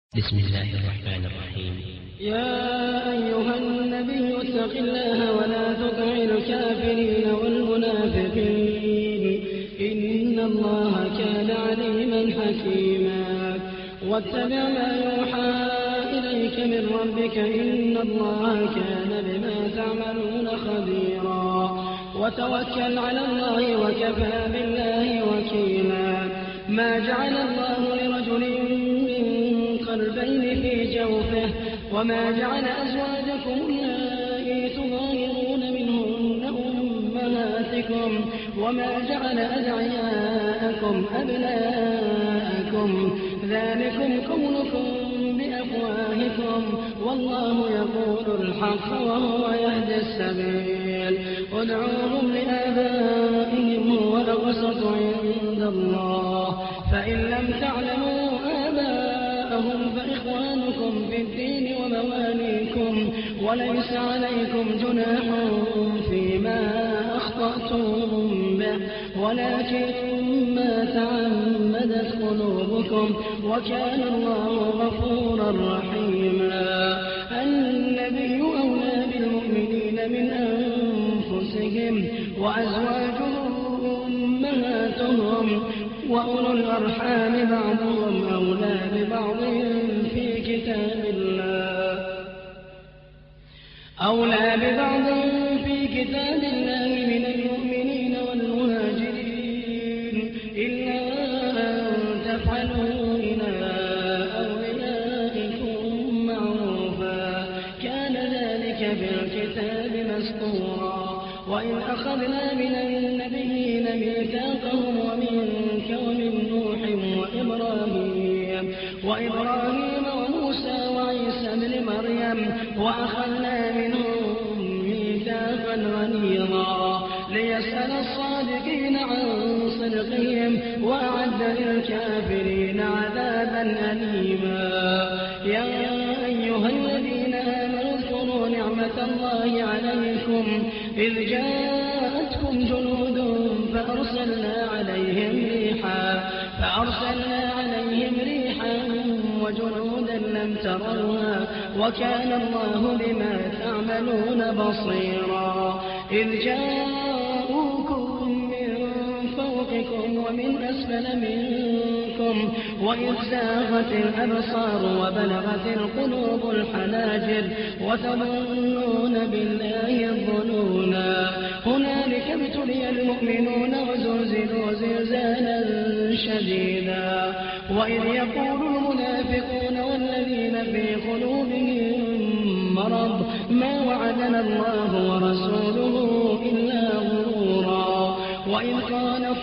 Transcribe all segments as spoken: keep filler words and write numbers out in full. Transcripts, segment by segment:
بسم الله الرحمن الرحيم. يا أيها النبي اتق الله ولا تطع الكافرين والمنافقين إن الله كان عليما حكيما. واتبع ما يوحى إليك من ربك إن الله كان بما تعملون خبيرا. وتوكل على الله وكفى بالله وكيلا. ما جعل الله لرجل من قلبين في جوفه وما جعل أزواجكم اللائي تظاهرون منهن أمهاتكم وما جعل أدعياءكم أبناءكم ذلكم قولكم بأفواهكم والله يقول الحق وهو يهدي السبيل. ادعوهم لآبائهم هو أقسط عند الله فإن لم تعلموا آباءهم فإخوانكم في الدين ومواليكم وليس عليكم جناح فيما أخطأتم به ولكن ما تعمدت قلوبكم وكان الله غفورا رحيما. النبي أولى بالمؤمنين من أنفسهم وأزواجهم أمهاتهم وأولو الأرحام بعضهم أولى ببعض في كتاب الله أولى ببعض في كتاب الله من المؤمنين والمهاجرين إلا أن تفعلوا إلى أوليائكم معروفا كان ذلك بالكتاب مسطورا. وإن أخذنا من النبيين ميثاقهم ومنك ومن نوح وإبراهيم وإبراهيم وموسى وعيسى ابن مريم وأخذنا منهم ميثاقا غليظا ليسأل الصادقين عن صدقهم وأعد للكافرين عذابا أليما. يا أيها الذين آمنوا اذكروا نعمة الله عليكم إذ جاءتكم جنود فأرسلنا عليهم ريحا فأرسلنا عليهم ريحا وجنودا لم تروها وكان الله بما تعملون بصيرا. إذ جاءوكم من فوقكم ومن أسفل منكم وإذ زاغت الأبصار وبلغت القلوب الحناجر وتظنون بالله الظنونا. هنالك ابتلي المؤمنون وزلزلوا زلزالا شديدا. وإذ يقول المنافقون والذين في قلوبهم مرض ما وعدنا الله ورسوله إلا غرورا. وإذ قالت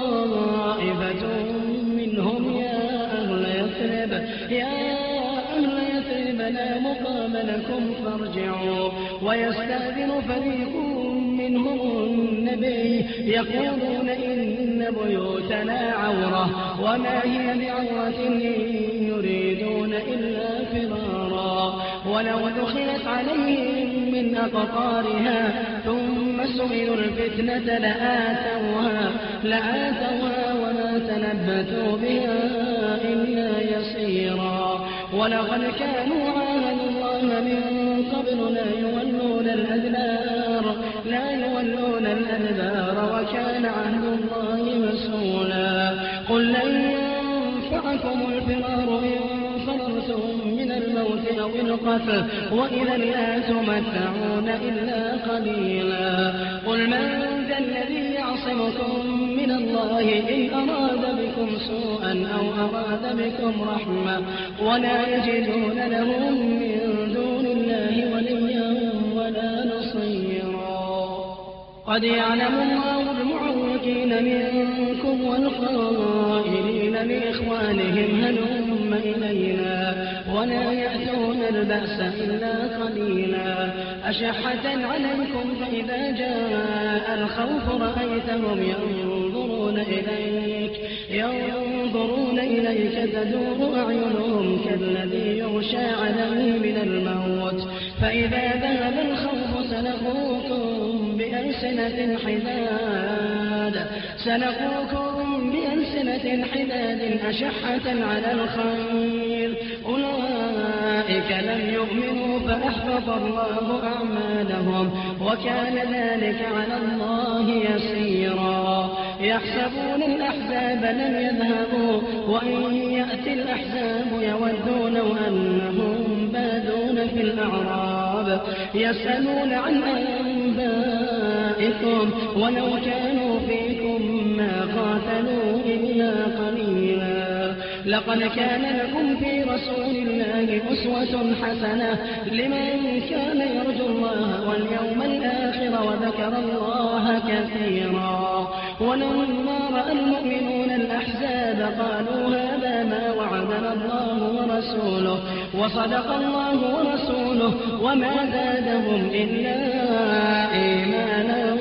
طائفة منهم يا أهل يثرب يا أهل يثرب لا مقام لكم فارجعوا. ويستأذن فريق منهم النبي يقولون إن بيوتنا عورة وما هي بعورة إن يريدون إلا فرارا. ولو دخلت عليهم من أقطارها ثم سئلوا الفتنة لآتوها لآتوها وما تلبثوا بها إلا يسيرا. ولقد كانوا عاهدوا الله من قبل لا يولون الأدبار لا يولون الأدبار وكان عهد الله مسؤولا. قل لن ينفعكم الفرار إن فررتم من الموت أو القتل وإذا لا تمتعون إلا قليلا. قل من ذا الذي يعصمكم من الله إن أراد بكم سوءا أو أراد بكم رحمة ولا يجدون لهم من دون الله وليا ولا نصيرا. قد يعلم الله المعوقين منكم والقائلين لإخوانهم هلم إلينا ولا يأتون البأس إلا قليلا. أشحة عليكم فإذا جاء الخوف رأيتهم ينظرون إليك ينظرون إليك تدور أعينهم كالذي يغشى عليه من الموت فإذا ذهب الخوف سلقوكم بألسنة حداد سلقوكم بألسنة حداد أشحة على الخير أولئك أولئك لم يؤمنوا فأحبط الله أعمالهم وكان ذلك على الله يسيرا يحسبون الأحزاب لم يذهبوا وإن يأتي الأحزاب يودوا لو أنهم بادون في الأعراب يسألون عن أنبائكم ولو كانوا فيكم ما قاتلوا إلا قليلا لقد كان لكم في رسول الله أسوة حسنة لمن كان يرجو الله واليوم الآخر وذكر الله كثيرا ولما رأى المؤمنون الأحزاب قالوا هذا ما وعدنا الله ورسوله وصدق الله ورسوله وما زادهم إلا إيمانا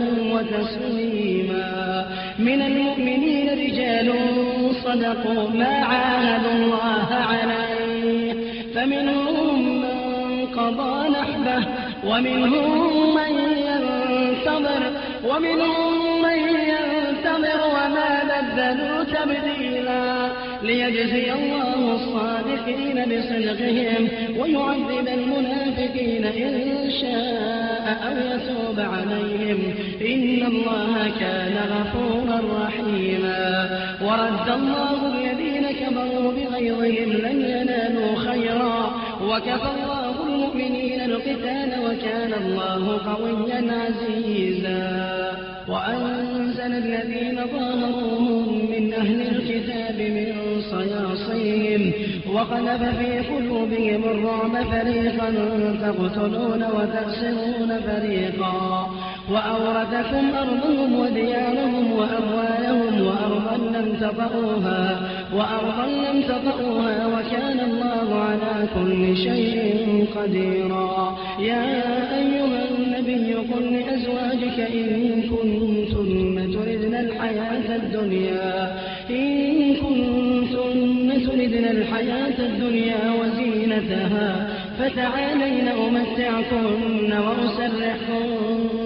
وتسليما من المؤمنين رجال صدقوا ما عاهدوا الله عليه فمنهم من قضى نحبه ومنهم من ينتظر ومنهم من ينتظر وما بدلوا تبديلا ليجزي الله الصادقين بصدقهم ويعذب المنافقين إن شاء أو يتوب عليهم إن الله كان غفورا رحيما ورد الله الذين كفروا بغيظهم لم ينالوا خيرا وكفى الله المؤمنين القتال وكان الله قويا عزيزا وأنزل الذين ظاهروهم من أهل الكتاب من صياصيهم وقذف في قلوبهم الرعب فريقا تقتلون وتأسرون فريقا وأورثكم أرضهم وديارهم وأموالهم وأرضا لم تطئوها وأرضا لم تطئوها وكان الله على كل شيء قديرا يا أيها النبي قل لأزواجك إن كنتن تردن الحياة الدنيا إن كنتن تردن الحياة الدنيا وزينتها فتعالين أمتعكن وأسرحكن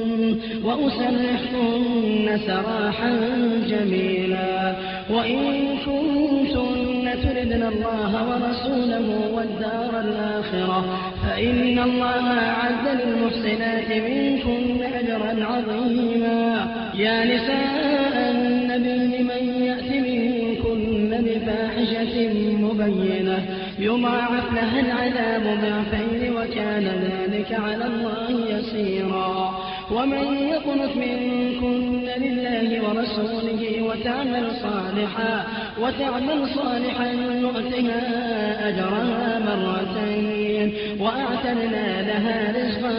وأسرحكن سراحا جميلا وإن كنتن تردن الله ورسوله والدار الآخرة فإن الله أعد للمحسنات منكن أجرا عظيما يا نساء النبي من يأت منكن بفاحشة مبينة يضاعف لها العذاب ضعفين وكان ذلك على الله يسيرا ومن يقنت منكن لله ورسوله وتعمل صالحا وتعمل صالحا نؤتها أجرها مرتين وأعتدنا لها رزقا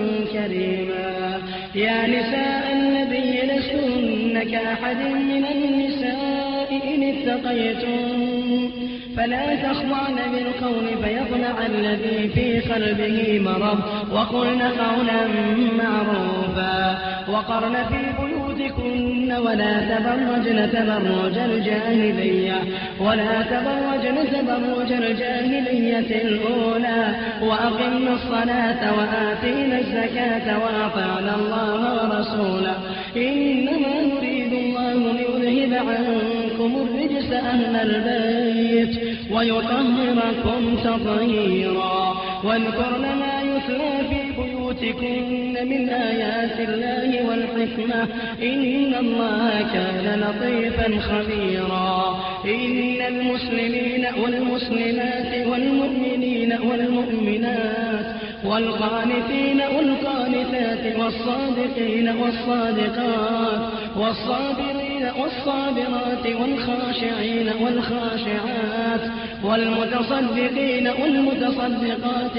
كريما يا نساء النبي لستن كأحد من النساء إن اتقيتن فلا تخضعن بالقول فيطمع الذي في قلبه مرض وقلن قولا معروفا وقرن في بيوتكن ولا تبرجن تبرج الجاهلية ولا تبرجن تبرج الجاهلية الأولى وأقمنا الصلاة وآتينا الزكاة وأطعنا الله ورسوله إنما يريد الله ليذهب عنكم الرجس أهل البيت ويطهركم تطهيرا واذكرن ما يتلى في بيوتكن من آيات الله والحكمة إن الله كان لطيفا خبيرا إن المسلمين والمسلمات والمؤمنين والمؤمنات والقانتين والقانتات والصادقين والصادقات والصابرين والصابرات والخاشعين والخاشعات والمتصدقين والمتصدقات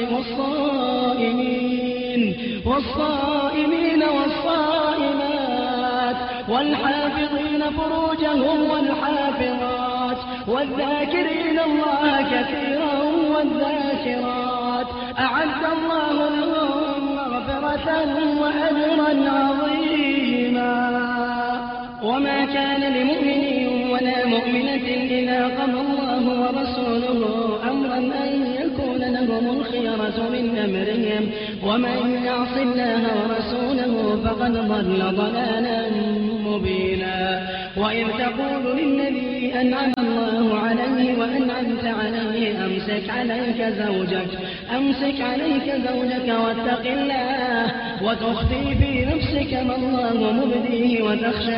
والصائمين والصائمين والصائمات والحافظين فروجهم والحافظات والذاكرين الله كثيرا والذاكرات أعد الله لهم مغفرة وأجرا عظيما وما كان لمؤمن ولا مؤمنة إذا قضى الله ورسوله أمرا أن يكون لهم الخيرة من أمرهم ومن يعص الله ورسوله فقد ضل ضلالا مبينا. وإذ تقول للذي أنعم الله عليه وأنعمت عليه أمسك عليك زوجك أمسك عليك زوجك واتق الله وتخفي في نفسك ما الله مبديه وتخشى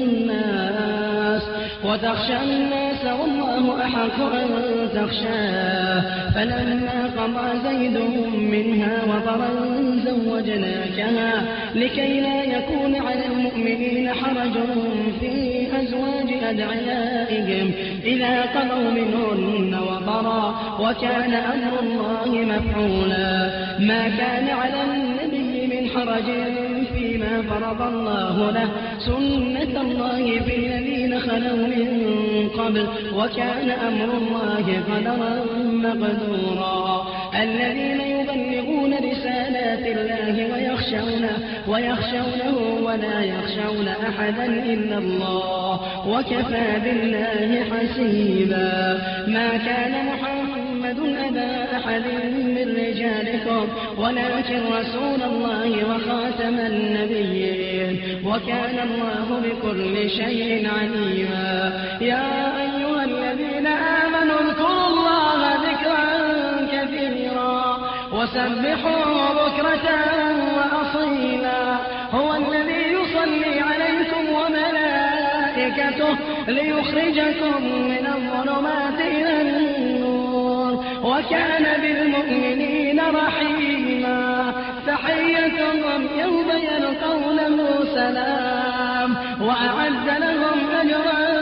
الناس وتخشى الناس والله أحق أن تخشاه. فلما قضى زيد منها وطرا زوجناكها لكي لا يكون على المؤمنين حرج في أزواج أدعيائهم إذا قضوا منهن وطرا وكان أمر الله مفعولا. ما كان على النبي من حرج فيما فرض الله له سنة الله في الذين خلوا من قبل وكان أمر الله قدرا مقدورا. الذين يبلغون رسالات الله ويخشونه, ويخشونه ولا يخشون أحدا إلا الله وكفى بالله حسيبا. ما كان محمد أبا أحد من رجالكم ولكن رسول الله وخاتم النبيين وكان الله بكل شيء عليما. يا أيها الذين آمنوا اذكروا الله ذكرا كثيرا وسبحوا بكرة وأصيلا. هو الذي يصلي عليكم وملائكته ليخرجكم من الظلمات إلى النور وكان بالمؤمنين رحيما. تحيتهم يوم يلقونه سلام وأعد لهم أجرا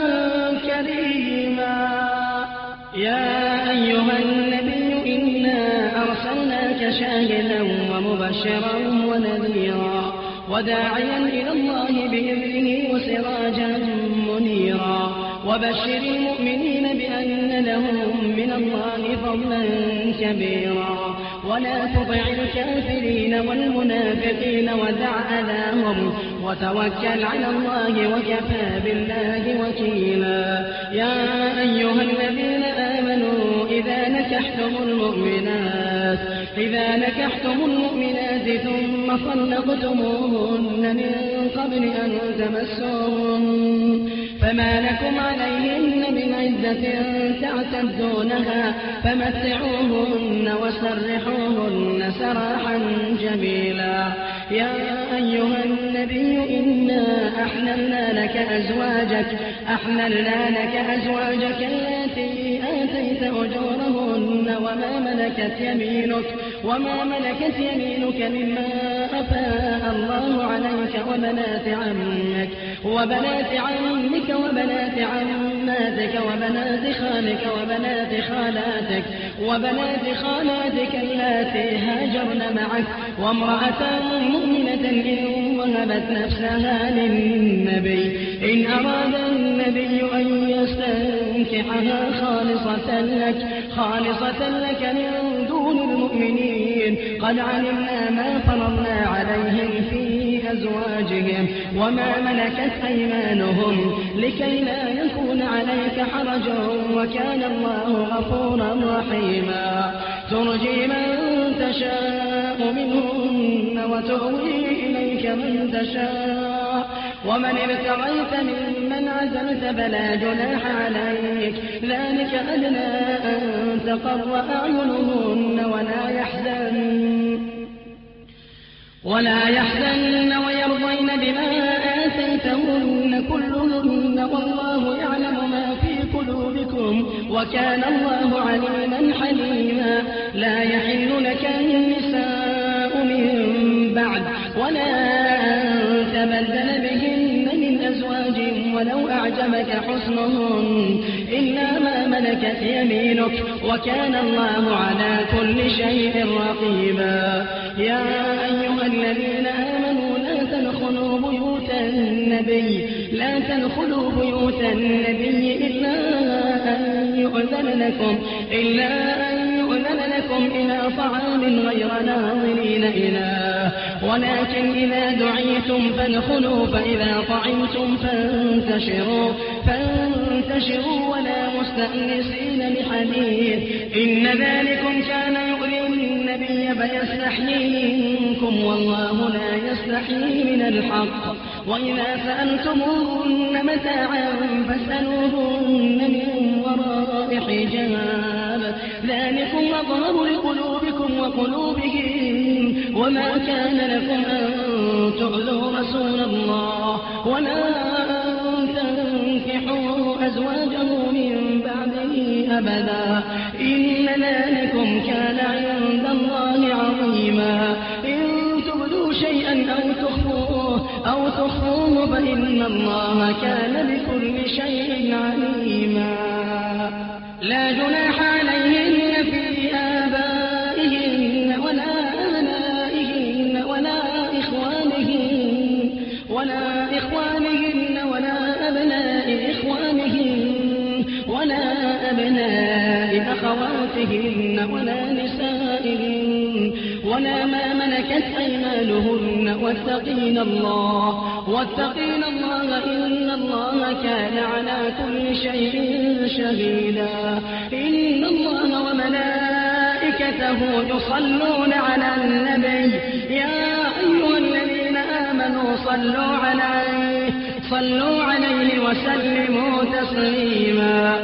كريما. يا أيها النبي إنا أرسلناك شاهدا ومبشرا ونذيرا وداعيا إلى الله بإذنه وسراجا منيرا. وبشر المؤمنين بأن لهم من الله فضلا كبيرا. ولا تطع الكافرين والمنافقين ودع أذاهم وتوكل على الله وكفى بالله وكيلا. يا أيها الذين آمنوا إذا نكحتم المؤمنات إذا نكحتم المؤمنات ثم طلقتموهن من قبل أن تمسوهن فما لكم عليهن من عدة تعتدونها فمتعوهن وسرحوهن سراحا جميلا. يا أيها النبي إنا أحللنا لك أزواجك أحللنا لك أزواجك التي آتيت أجورهن وما ملكت يمينك وما ملكت يمينك مما أفاء الله عليك وبنات عمك وبنات عمك وبنات عماتك وبنات خالك وبنات خالاتك وبنات خالاتك اللاتي هاجرن معك وامرأة مؤمنة إن وهبت نفسها للنبي إن أراد النبي أن يستنكحها خالصة لك خالصة لك من دون المؤمنين قد علمنا ما فرضنا عليهم في أزواجهم وما ملكت أيمانهم لكي لا يكون عليك حرج وكان الله غفورا رحيما. ترجي من تشاء منهن وتؤوي إليك من تشاء ومن ابتغيت ممن عزلت فلا جناح عليك ذلك أدنى أن تقر أعينهن ولا يحزن ولا يحزن ويرضين بما آتيتهن كلهن والله يعلم ما في قلوبكم وكان الله عليما حليما. لا يحل لك النساء من بعد ولا أن تبدل بهن من أزواج ولو أعجبك حسنهن إلا ما ملكت يمينك وكان الله على كل شيء رقيبا. يا أيها الذين آمنوا لا تدخلوا بيوت النبي لا تدخلوا بيوت النبي إلا أن يؤذن لكم إلا أن يؤذن لكم إلى طعام غير ناظرين إناه ولكن إذا دعيتم فادخلوا فإذا طعمتم فانتشروا فانتشروا ولا مستأنسين لحديث إن ذلكم كان يؤذي النبي فيستحيي منكم والله لا يستحيي من الحق وإذا سألتموهن متاعا فاسألوهن من وراء حجاب ذلكم أطهر لقلوبكم وقلوبهم وما كان لكم أن تؤذوا رسول الله ولا أن تنكحوا أزواجه من بعده أبدا إن ذلكم كان عند الله عظيما إن تبدوا شيئا أو تخفوه أو تخفوه فإن الله كان بكل شيء عليما لا جناح عليهن في آبائهن ولا أبنائهن ولا إخوانهن ولا إخوانهن ولا أبناء إخوانهن ولا أبناء أخواتهن ولا نسائهن ولا ما ملكت أيمانهن واتقين الله واتقين الله إن الله كان على كل شيء شهيدا إن الله وملائكته يصلون على النبي يا أيها الذين آمنوا صلوا عليه صلوا عليه وسلموا تسليما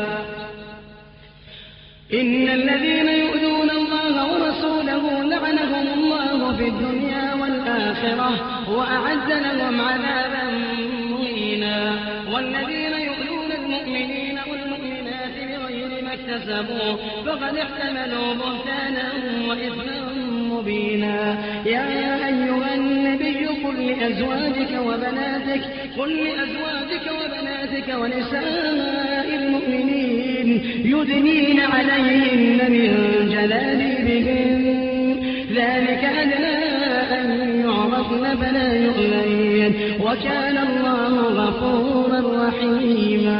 إن الذين يؤذون الله ورسوله لعنهم الله في الدنيا والآخرة وأعد لهم عذابا مهينا والذين يؤذون المؤمنين والمؤمنات بغير ما اكتسبوا فقد احتملوا بهتانا وإثما مبينا يا أيها النبي قل لأزواجك وبناتك قل لأزواجك وبناتك ونساء المؤمنين يدنين عليهن من جلابيبهن ذلك أدنى أن يعرفن فلا يؤذين وكان الله غفورا رحيما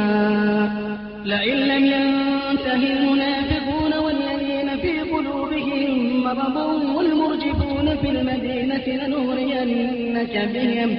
لئن لم ينته المنافقون والذين في قلوبهم مرض والمرجفون في المدينة لنغرينك بهم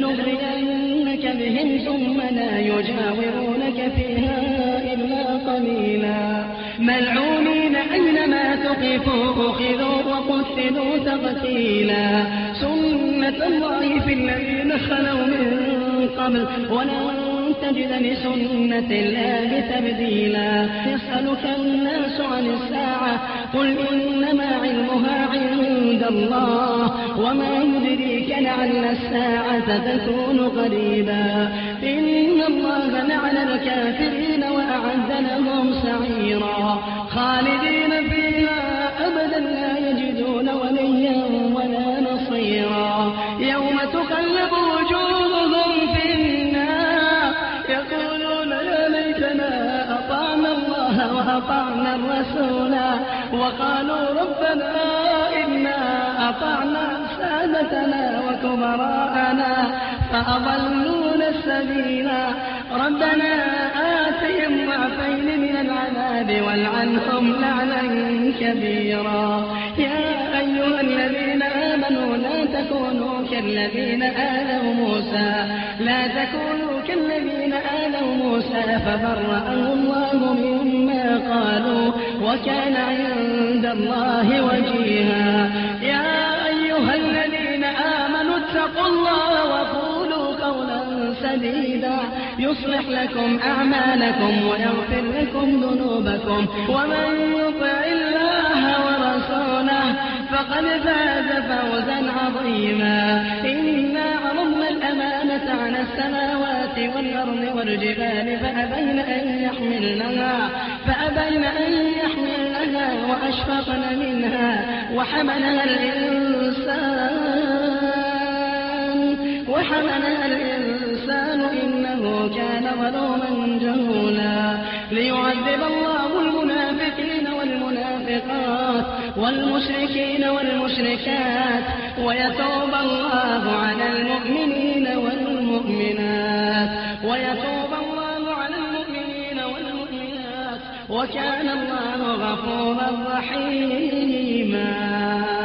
لنغرينك بهم ثم لا يجاورونك فيها إلا قليلا ملعونين أينما ثقفوا أخذوا وقتلوا تقتيلا سنة الله في الذين خلوا من قبل ولن تجد لسنة الله تبديلا يسألك الناس عن الساعة قل إنما علمها عند الله وما يدريك لعل الساعة تكون قريبا إن الله لعن الكافرين وأعد لهم سعيرا خالدين فيها أبدا لا يجدون وليا ولا نصيرا يوم تقلب وجوههم في النار يقولون يا ليتنا أطعنا الله وأطعنا الرسولا وقالوا ربنا إنا أطعنا سادتنا وكبراءنا فأضلونا السبيلا ربنا آتهم ضعفين من العذاب والعنهم لعنا كبيرا يا أيها الذين آمنوا لا تكونوا كالذين آذوا موسى لا تكونوا كالذين آذوا موسى فبرأه الله مما قالوا وكان عند الله وجيها يا أيها الذين آمنوا اتقوا الله وقولوا قولا سديدا يصلح لكم أعمالكم ويغفر لكم ذنوبكم ومن يطع الله ورسوله فقد فاز فوزا عظيما إنا عرضنا الأمانة على السماوات والأرض والجبال فأبين أن يحملنها فأبين أن يحملنها وأشفقن منها وحملها الإنسان وحملها الإنسان إنه كان ظلوما جهولا ليعذب الله المنافقين والمنافقات والمشركين والمشركات ويتوب الله على المؤمنين والمؤمنات ويتوب الله على المؤمنين والمؤمنات وكان الله غفورا رحيما